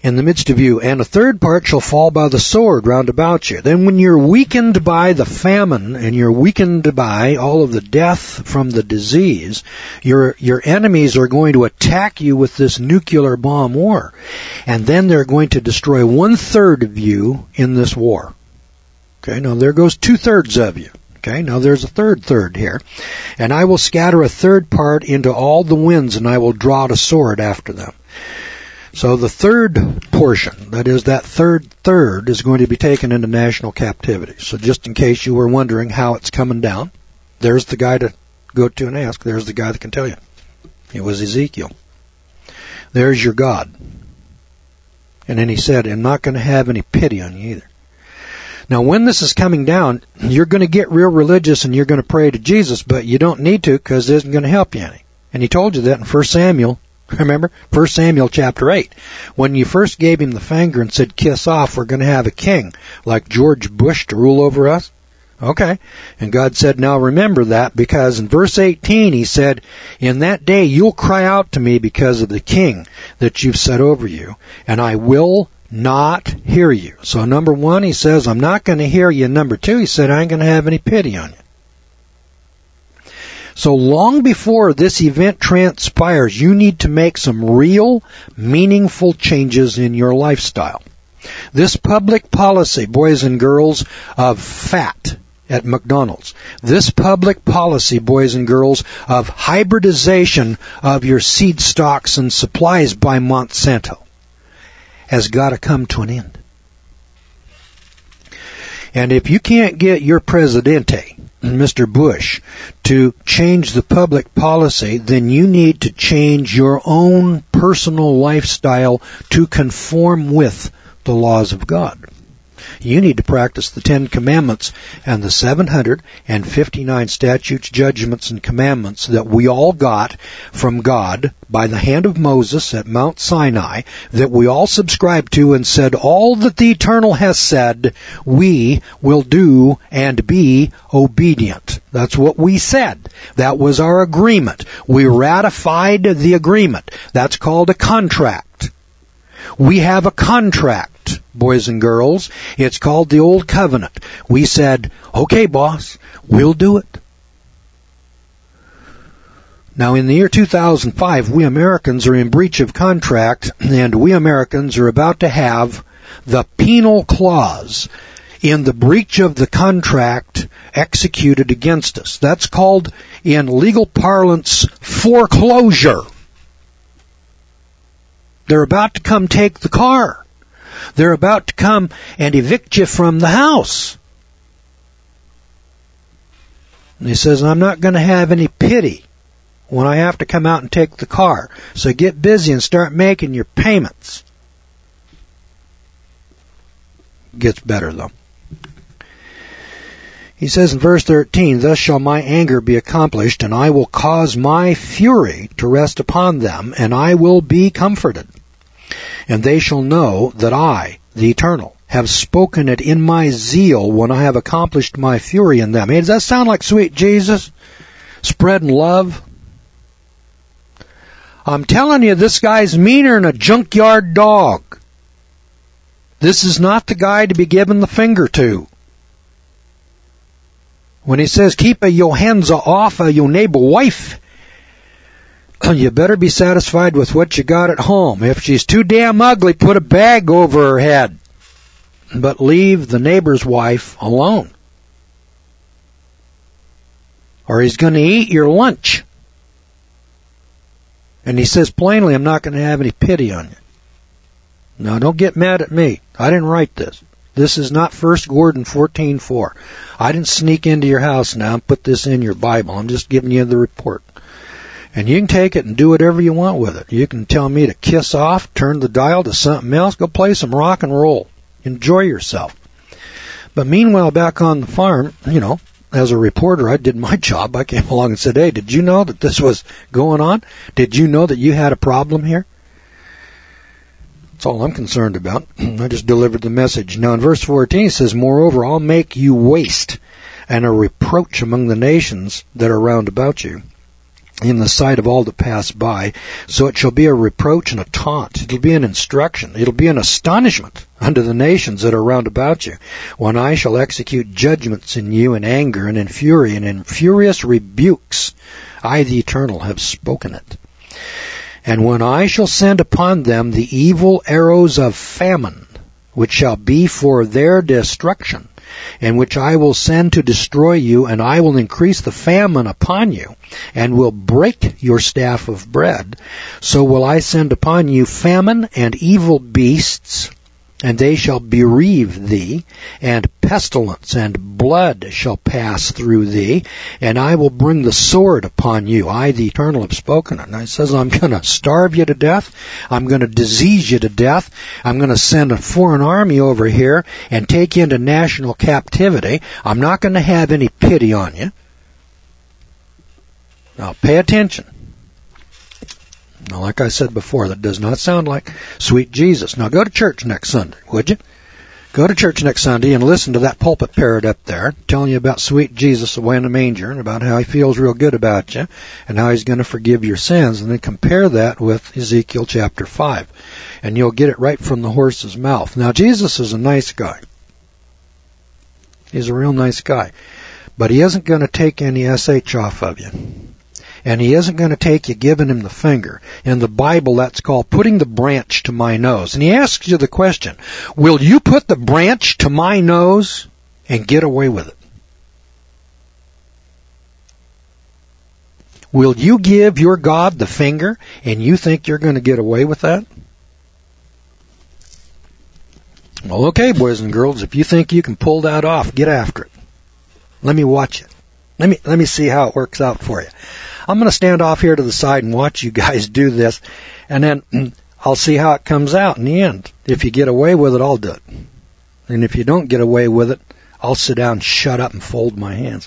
in the midst of you, and a third part shall fall by the sword round about you. Then when you're weakened by the famine, and you're weakened by all of the death from the disease, your your enemies are going to attack you with this nuclear bomb war. And then they're going to destroy one-third of you in this war. Okay, now there goes two-thirds of you. Okay, now there's a third third here. And I will scatter a third part into all the winds, and I will draw out a sword after them. So the third portion, that is that third third, is going to be taken into national captivity. So just in case you were wondering how it's coming down, there's the guy to go to and ask. There's the guy that can tell you. It was Ezekiel. There's your God. And then he said, I'm not going to have any pity on you either. Now when this is coming down, you're going to get real religious and you're going to pray to Jesus, but you don't need to because it isn't going to help you any. And he told you that in First Samuel. Remember? First Samuel chapter eight. When you first gave him the finger and said, kiss off, we're going to have a king like George Bush to rule over us. Okay. And God said, now remember that, because in verse eighteen he said, in that day you'll cry out to me because of the king that you've set over you, and I will not hear you. So number one, he says, I'm not going to hear you. Number two, he said, I ain't going to have any pity on you. So long before this event transpires, you need to make some real, meaningful changes in your lifestyle. This public policy, boys and girls, of fat at McDonald's. This public policy, boys and girls, of hybridization of your seed stocks and supplies by Monsanto has got to come to an end. And if you can't get your Presidente, Mister Bush, to change the public policy, then you need to change your own personal lifestyle to conform with the laws of God. You need to practice the Ten Commandments and the seven hundred fifty-nine statutes, judgments, and commandments that we all got from God by the hand of Moses at Mount Sinai, that we all subscribed to and said, all that the Eternal has said, we will do and be obedient. That's what we said. That was our agreement. We ratified the agreement. That's called a contract. We have a contract, boys and girls. It's called the Old Covenant. We said, okay, boss, we'll do it. Now, in the year two thousand five, we Americans are in breach of contract, and we Americans are about to have the penal clause in the breach of the contract executed against us. That's called, in legal parlance, foreclosure. They're about to come take the car. They're about to come and evict you from the house. And he says, I'm not going to have any pity when I have to come out and take the car. So get busy and start making your payments. Gets better, though. He says in verse thirteen, thus shall my anger be accomplished, and I will cause my fury to rest upon them, and I will be comforted. And they shall know that I, the Eternal, have spoken it in my zeal when I have accomplished my fury in them. Hey, does that sound like sweet Jesus? Spreading love? I'm telling you, this guy's meaner than a junkyard dog. This is not the guy to be given the finger to. When he says, keep your hands off of your neighbor wife, you better be satisfied with what you got at home. If she's too damn ugly, put a bag over her head. But leave the neighbor's wife alone. Or he's going to eat your lunch. And he says plainly, I'm not going to have any pity on you. Now, don't get mad at me. I didn't write this. This is not First Gordon fourteen four. I didn't sneak into your house now and put this in your Bible. I'm just giving you the report. And you can take it and do whatever you want with it. You can tell me to kiss off, turn the dial to something else, go play some rock and roll. Enjoy yourself. But meanwhile, back on the farm, you know, as a reporter, I did my job. I came along and said, hey, did you know that this was going on? Did you know that you had a problem here? That's all I'm concerned about. I just delivered the message. Now in verse fourteen it says, moreover, I'll make you waste and a reproach among the nations that are round about you. in the sight of all that pass by. So it shall be a reproach and a taunt. It'll be an instruction. It'll be an astonishment unto the nations that are round about you, when I shall execute judgments in you in anger and in fury and in furious rebukes. I, the Eternal, have spoken it. And when I shall send upon them the evil arrows of famine, which shall be for their destruction, and which I will send to destroy you, and I will increase the famine upon you, and will break your staff of bread, so will I send upon you famine and evil beasts, and they shall bereave thee, and pestilence and blood shall pass through thee, and I will bring the sword upon you. I, the Eternal, have spoken it. And it says, I'm going to starve you to death. I'm going to disease you to death. I'm going to send a foreign army over here and take you into national captivity. I'm not going to have any pity on you. Now, pay attention. Now, like I said before, that does not sound like sweet Jesus. Now, go to church next Sunday, would you? Go to church next Sunday and listen to that pulpit parrot up there telling you about sweet Jesus away in the manger and about how he feels real good about you and how he's going to forgive your sins. And then compare that with Ezekiel chapter five. And you'll get it right from the horse's mouth. Now, Jesus is a nice guy. He's a real nice guy. But he isn't going to take any S H off of you. And he isn't going to take you giving him the finger. In the Bible, that's called putting the branch to my nose. And he asks you the question, will you put the branch to my nose and get away with it? Will you give your God the finger and you think you're going to get away with that? Well, okay, boys and girls, if you think you can pull that off, get after it. Let me watch it. Let me, let me see how it works out for you. I'm going to stand off here to the side and watch you guys do this, and then I'll see how it comes out in the end. If you get away with it, I'll do it. And if you don't get away with it, I'll sit down, shut up, and fold my hands.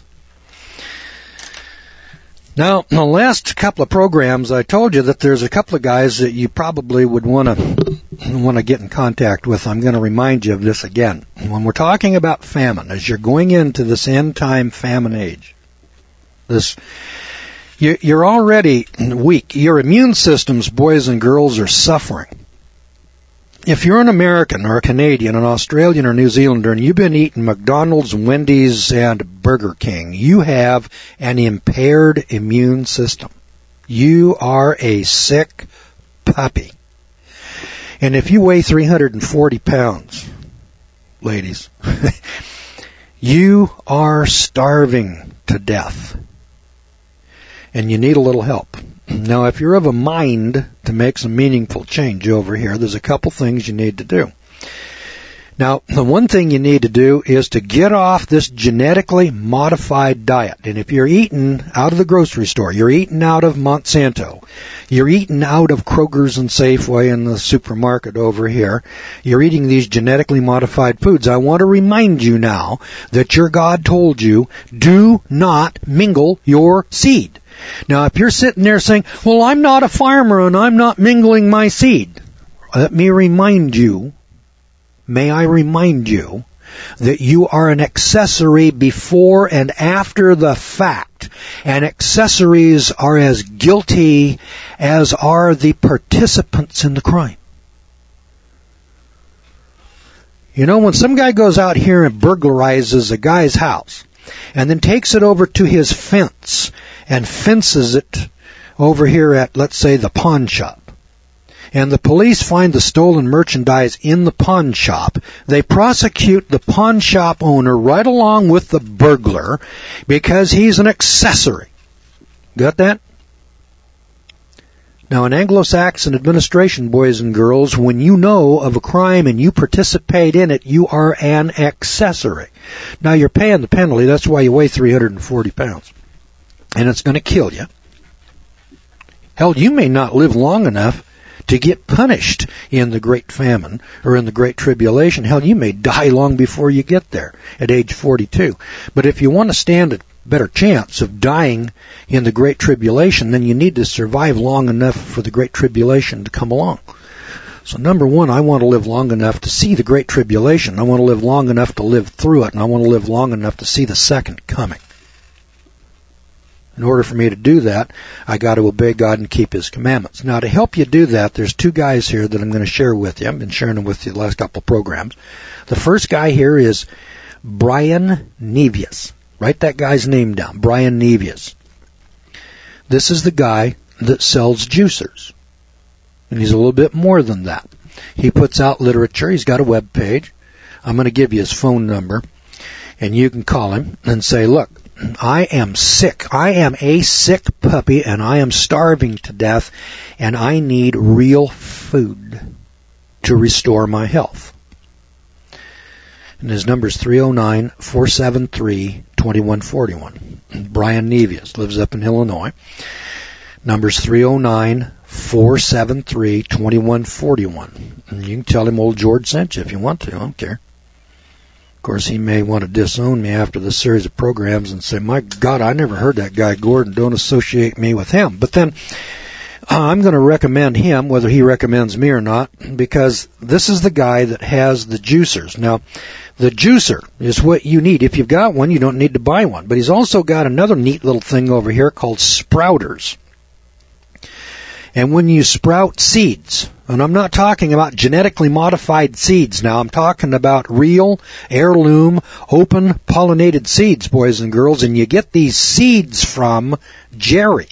Now, in the last couple of programs, I told you that there's a couple of guys that you probably would want to want to get in contact with. I'm going to remind you of this again. When we're talking about famine, as you're going into this end-time famine age, this you're already weak. Your immune systems, boys and girls, are suffering. If you're an American or a Canadian, an Australian or New Zealander, and you've been eating McDonald's, Wendy's, and Burger King, you have an impaired immune system. You are a sick puppy. And if you weigh three hundred forty pounds, ladies, you are starving to death. And you need a little help. Now, if you're of a mind to make some meaningful change over here, there's a couple things you need to do. Now, the one thing you need to do is to get off this genetically modified diet. And if you're eating out of the grocery store, you're eating out of Monsanto, you're eating out of Kroger's and Safeway and the supermarket over here, you're eating these genetically modified foods, I want to remind you now that your God told you, do not mingle your seed. Now, if you're sitting there saying, well, I'm not a farmer and I'm not mingling my seed, let me remind you, may I remind you, that you are an accessory before and after the fact. And accessories are as guilty as are the participants in the crime. You know, when some guy goes out here and burglarizes a guy's house and then takes it over to his fence and fences it over here at, let's say, the pawn shop, and the police find the stolen merchandise in the pawn shop, they prosecute the pawn shop owner right along with the burglar because he's an accessory. Got that? Now, in Anglo-Saxon administration, boys and girls, when you know of a crime and you participate in it, you are an accessory. Now, you're paying the penalty. That's why you weigh three hundred forty pounds. And it's going to kill you. Hell, you may not live long enough to get punished in the Great Famine or in the Great Tribulation. Hell, you may die long before you get there at age forty-two. But if you want to stand a better chance of dying in the Great Tribulation, then you need to survive long enough for the Great Tribulation to come along. So number one, I want to live long enough to see the Great Tribulation. I want to live long enough to live through it, and I want to live long enough to see the second coming. In order for me to do that, I got to obey God and keep His commandments. Now, to help you do that, there's two guys here that I'm going to share with you. I've been sharing them with you the last couple of programs. The first guy here is Brian Nevius. Write that guy's name down, Brian Nevius. This is the guy that sells juicers. And he's a little bit more than that. He puts out literature. He's got a web page. I'm going to give you his phone number. And you can call him and say, look, I am sick. I am a sick puppy, and I am starving to death, and I need real food to restore my health. And his number is three oh nine, four seven three, two one four one. Brian Nevius lives up in Illinois. Number's three oh nine, four seven three, two one four one. And you can tell him old George sent you if you want to. I don't care. Of course, he may want to disown me after this series of programs and say, my God, I never heard that guy Gordon. Don't associate me with him. But then uh, I'm going to recommend him, whether he recommends me or not, because this is the guy that has the juicers. Now, the juicer is what you need. If you've got one, you don't need to buy one. But he's also got another neat little thing over here called sprouters. And when you sprout seeds, and I'm not talking about genetically modified seeds now, I'm talking about real, heirloom, open, pollinated seeds, boys and girls, and you get these seeds from Jerry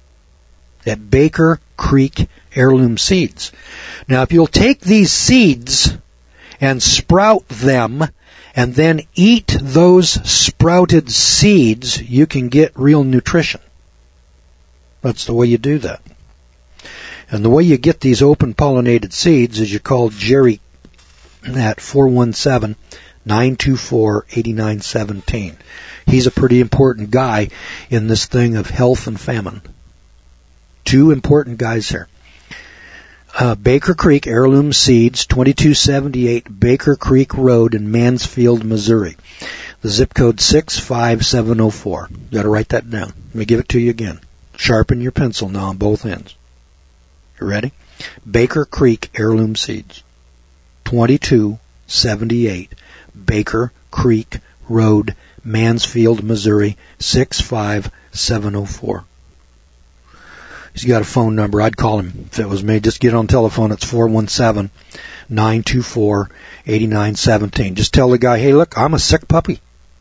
at Baker Creek Heirloom Seeds. Now, if you'll take these seeds and sprout them, and then eat those sprouted seeds, you can get real nutrition. That's the way you do that. And the way you get these open pollinated seeds is you call Jerry at four one seven, nine two four, eight nine one seven. He's a pretty important guy in this thing of health and famine. Two important guys here. Uh, Baker Creek Heirloom Seeds, twenty-two seventy-eight Baker Creek Road in Mansfield, Missouri. The zip code six five seven oh four. You got to write that down. Let me give it to you again. Sharpen your pencil now on both ends. You ready? Baker Creek Heirloom Seeds, twenty-two seventy-eight Baker Creek Road, Mansfield, Missouri, six five seven oh four. He's got a phone number. I'd call him if it was me. Just get on telephone. It's four one seven, nine two four, eight nine one seven. Just tell the guy, hey, look, I'm a sick puppy.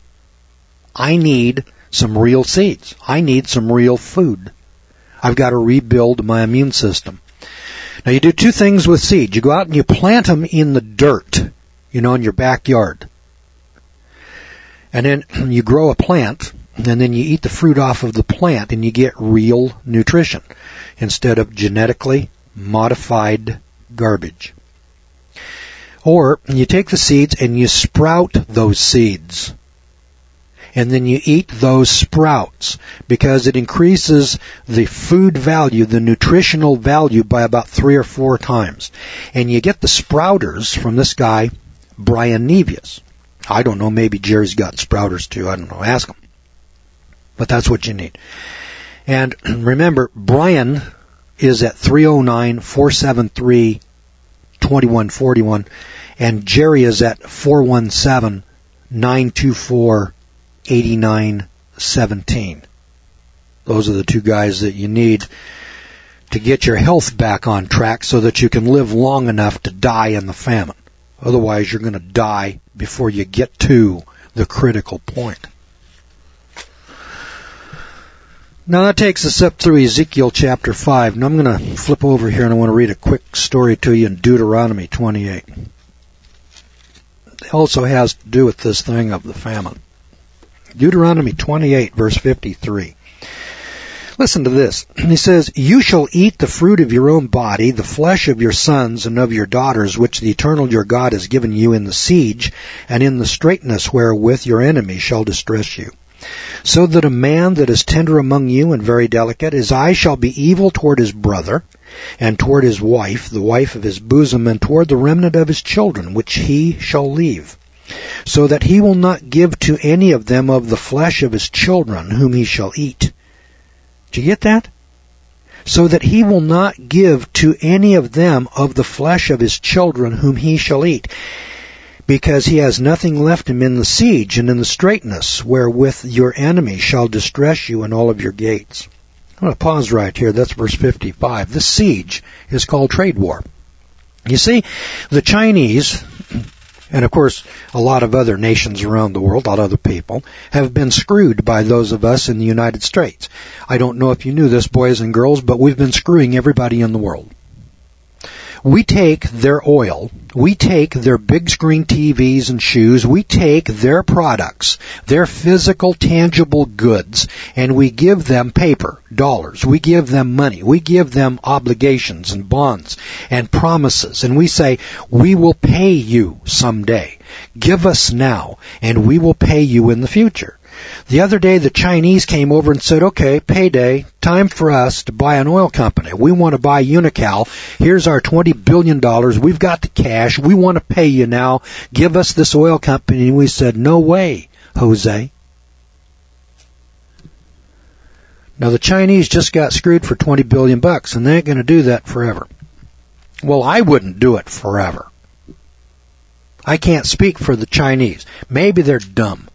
I need some real seeds. I need some real food. I've got to rebuild my immune system. Now, you do two things with seeds. You go out and you plant them in the dirt, you know, in your backyard. And then you grow a plant, and then you eat the fruit off of the plant, and you get real nutrition instead of genetically modified garbage. Or you take the seeds and you sprout those seeds. And then you eat those sprouts because it increases the food value, the nutritional value by about three or four times. And you get the sprouters from this guy, Brian Nevius. I don't know, maybe Jerry's got sprouters too. I don't know. Ask him. But that's what you need. And remember, Brian is at three oh nine, four seven three, two one four one, and Jerry is at four one seven, nine two four, eight nine one seven. Those are the two guys that you need to get your health back on track so that you can live long enough to die in the famine. Otherwise, you're going to die before you get to the critical point. Now that takes us up through Ezekiel chapter five. Now I'm going to flip over here and I want to read a quick story to you in Deuteronomy twenty-eight. It also has to do with this thing of the famine. Deuteronomy twenty-eight, verse fifty-three. Listen to this. He says, "You shall eat the fruit of your own body, the flesh of your sons and of your daughters, which the Eternal your God has given you in the siege, and in the straitness wherewith your enemy shall distress you. So that a man that is tender among you and very delicate, his eye shall be evil toward his brother, and toward his wife, the wife of his bosom, and toward the remnant of his children, which he shall leave. So that he will not give to any of them of the flesh of his children, whom he shall eat." Did you get that? So that he will not give to any of them of the flesh of his children, whom he shall eat. because he has nothing left him in the siege and in the straitness wherewith your enemy shall distress you in all of your gates. I'm going to pause right here. That's verse fifty-five. This siege is called trade war. You see, the Chinese, and of course a lot of other nations around the world, a lot of other people, have been screwed by those of us in the United States. I don't know if you knew this, boys and girls, but we've been screwing everybody in the world. We take their oil, we take their big screen T Vs and shoes, we take their products, their physical, tangible goods, and we give them paper, dollars, we give them money, we give them obligations and bonds and promises, and we say, we will pay you someday. Give us now, and we will pay you in the future. The other day, the Chinese came over and said, okay, payday, time for us to buy an oil company. We want to buy Unocal. Here's our twenty billion dollars. We've got the cash. We want to pay you now. Give us this oil company. And we said, no way, Jose. Now, the Chinese just got screwed for twenty billion bucks, and they ain't going to do that forever. Well, I wouldn't do it forever. I can't speak for the Chinese. Maybe they're dumb.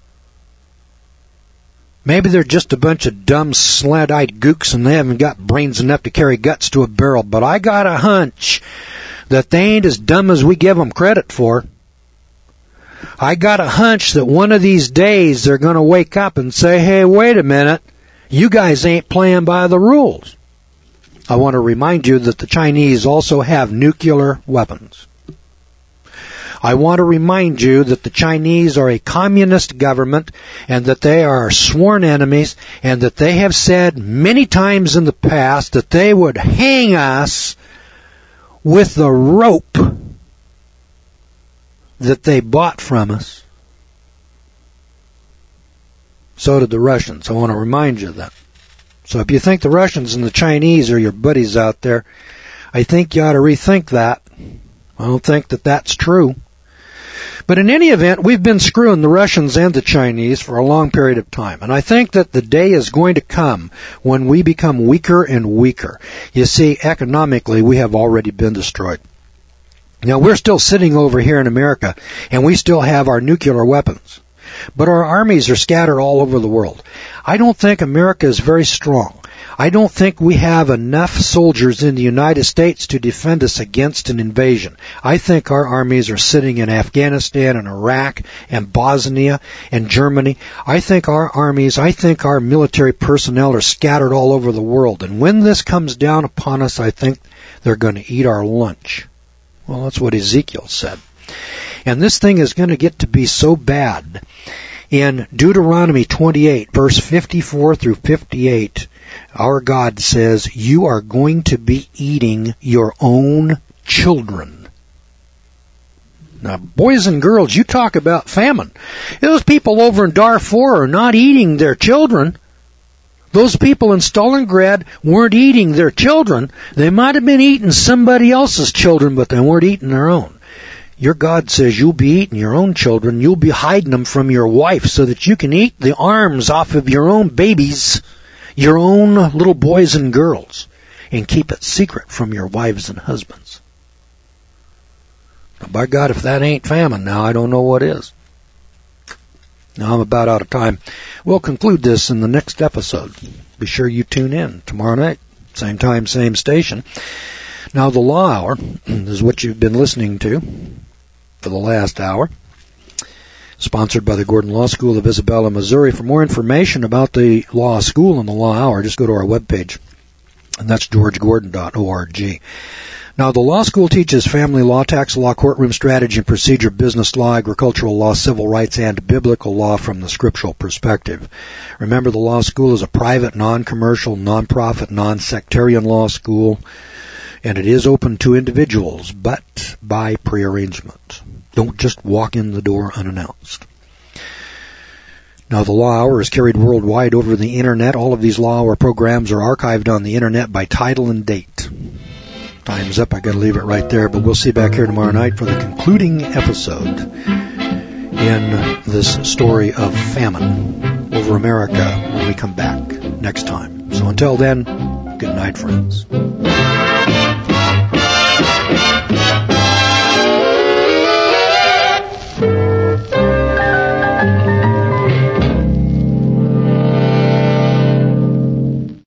Maybe they're just a bunch of dumb, slant-eyed gooks and they haven't got brains enough to carry guts to a barrel. But I got a hunch that they ain't as dumb as we give them credit for. I got a hunch that one of these days they're going to wake up and say, hey, wait a minute, you guys ain't playing by the rules. I want to remind you that the Chinese also have nuclear weapons. I want to remind you that the Chinese are a communist government and that they are our sworn enemies and that they have said many times in the past that they would hang us with the rope that they bought from us. So did the Russians. I want to remind you of that. So if you think the Russians and the Chinese are your buddies out there, I think you ought to rethink that. I don't think that that's true. But in any event, we've been screwing the Russians and the Chinese for a long period of time. And I think that the day is going to come when we become weaker and weaker. You see, economically, we have already been destroyed. Now, we're still sitting over here in America, and we still have our nuclear weapons. But our armies are scattered all over the world. I don't think America is very strong. I don't think we have enough soldiers in the United States to defend us against an invasion. I think our armies are sitting in Afghanistan and Iraq and Bosnia and Germany. I think our armies, I think our military personnel are scattered all over the world. And when this comes down upon us, I think they're going to eat our lunch. Well, that's what Ezekiel said. And this thing is going to get to be so bad. In Deuteronomy twenty-eight, verse fifty-four through fifty-eight, our God says, you are going to be eating your own children. Now, boys and girls, you talk about famine. Those people over in Darfur are not eating their children. Those people in Stalingrad weren't eating their children. They might have been eating somebody else's children, but they weren't eating their own. Your God says you'll be eating your own children. You'll be hiding them from your wife so that you can eat the arms off of your own babies, your own little boys and girls, and keep it secret from your wives and husbands. Now, by God, if that ain't famine now, I don't know what is. Now, I'm about out of time. We'll conclude this in the next episode. Be sure you tune in tomorrow night, same time, same station. Now, the Law Hour is what you've been listening to for the last hour. Sponsored by the Gordon Law School of Isabella, Missouri. For more information about the Law School and the Law Hour, just go to our webpage, and that's george gordon dot org. Now, the Law School teaches family law, tax law, courtroom strategy and procedure, business law, agricultural law, civil rights, and biblical law from the scriptural perspective. Remember, the Law School is a private, non-commercial, non-profit, non-sectarian law school, and it is open to individuals, but by prearrangement. Don't just walk in the door unannounced. Now, the Law Hour is carried worldwide over the Internet. All of these Law Hour programs are archived on the Internet by title and date. Time's up. I got to leave it right there, but we'll see you back here tomorrow night for the concluding episode in this story of famine over America when we come back next time. So until then, good night, friends.